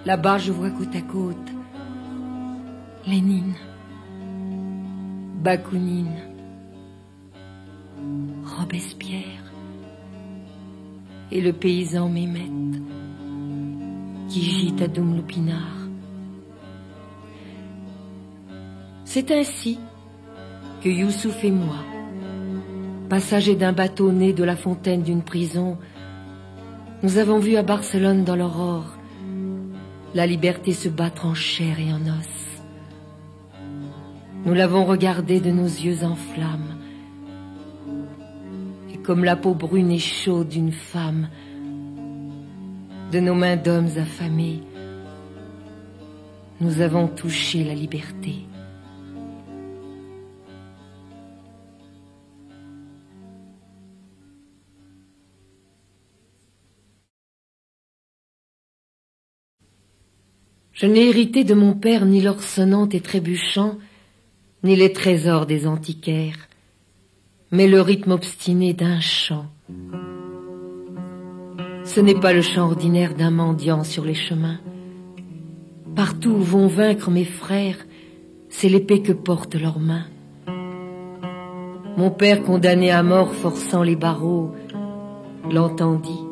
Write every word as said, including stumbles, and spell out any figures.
Là-bas, je vois côte à côte Lénine, Bakounine, Robespierre et le paysan Mehmet qui gît à Doumloupinar. C'est ainsi que Youssouf et moi, passagers d'un bateau né de la fontaine d'une prison, nous avons vu à Barcelone dans l'aurore la liberté se battre en chair et en os. Nous l'avons regardée de nos yeux en flammes, et comme la peau brune et chaude d'une femme, de nos mains d'hommes affamés, nous avons touché la liberté. Je n'ai hérité de mon père ni l'or sonnant et trébuchant, ni les trésors des antiquaires, mais le rythme obstiné d'un chant. Ce n'est pas le chant ordinaire d'un mendiant sur les chemins. Partout où vont vaincre mes frères, c'est l'épée que portent leurs mains. Mon père condamné à mort forçant les barreaux l'entendit.